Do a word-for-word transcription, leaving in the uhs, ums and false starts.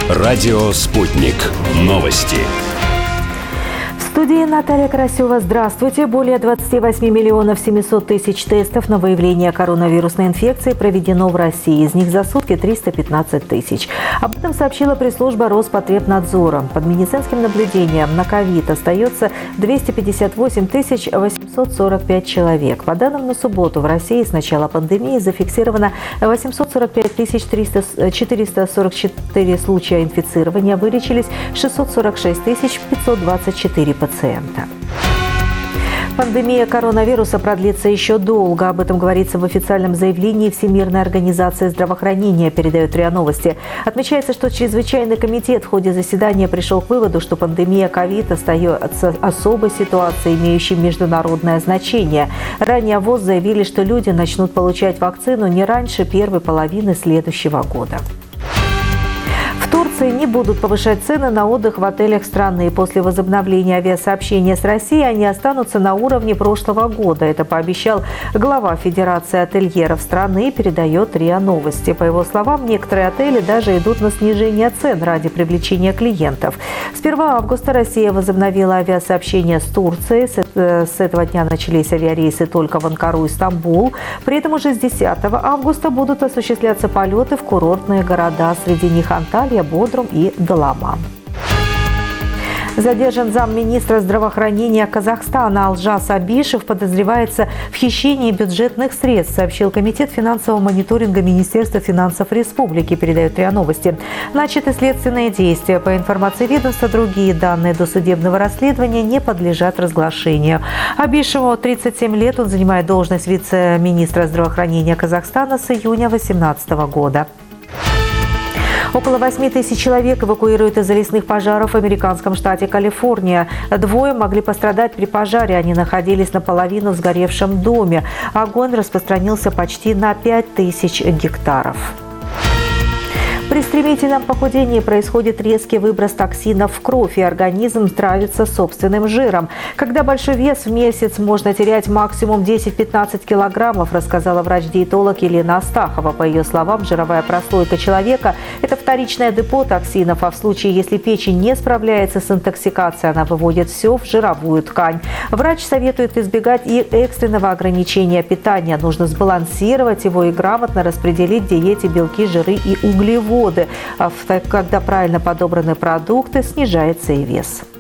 Радио «Спутник». Новости. В студии Наталья Карасева. Здравствуйте. Более двадцати восьми миллионов семисот тысяч тестов на выявление коронавирусной инфекции проведено в России. Из них за сутки триста пятнадцать тысяч. Об этом сообщила пресс-служба Роспотребнадзора. Под медицинским наблюдением на ковид остается двести пятьдесят восемь тысяч восемьсот сорок пять человек. По данным на субботу в России с начала пандемии зафиксировано восемьсот сорок пять тысяч четыреста сорок четыре случая инфицирования. Вылечились шестьсот сорок шесть тысяч пятьсот двадцать четыре пациента. Пандемия коронавируса продлится еще долго. Об этом говорится в официальном заявлении Всемирной организации здравоохранения, передает РИА Новости. Отмечается, что чрезвычайный комитет в ходе заседания пришел к выводу, что пандемия ковид остается особой ситуацией, имеющей международное значение. Ранее ВОЗ заявили, что люди начнут получать вакцину не раньше первой половины следующего года. В Турции не будут повышать цены на отдых в отелях страны. После возобновления авиасообщения с Россией они останутся на уровне прошлого года. Это пообещал глава Федерации ательеров страны, передает РИА Новости. По его словам, некоторые отели даже идут на снижение цен ради привлечения клиентов. С первого августа Россия возобновила авиасообщение с Турцией. С этого дня начались авиарейсы только в Анкару и Стамбул. При этом уже с десятого августа будут осуществляться полеты в курортные города. Среди них Анталия, Бодрум и Даламан. Задержан замминистра здравоохранения Казахстана Алжас Абишев, подозревается в хищении бюджетных средств, сообщил Комитет финансового мониторинга Министерства финансов Республики, передает РИА Новости. Начаты следственные действия. По информации ведомства, другие данные досудебного расследования не подлежат разглашению. Абишеву тридцать семь лет, он занимает должность вице-министра здравоохранения Казахстана с июня две тысячи восемнадцатого года. Около восьми тысяч человек эвакуируют из-за лесных пожаров в американском штате Калифорния. Двое могли пострадать при пожаре. Они находились наполовину в сгоревшем доме. Огонь распространился почти на пять тысяч гектаров. При стремительном похудении происходит резкий выброс токсинов в кровь, и организм травится собственным жиром. Когда большой вес в месяц, можно терять максимум десять-пятнадцать килограммов, рассказала врач-диетолог Елена Астахова. По ее словам, жировая прослойка человека – это вторичное депо токсинов, а в случае, если печень не справляется с интоксикацией, она выводит все в жировую ткань. Врач советует избегать и экстренного ограничения питания. Нужно сбалансировать его и грамотно распределить в диете белки, жиры и углеводы. Когда правильно подобраны продукты, снижается и вес.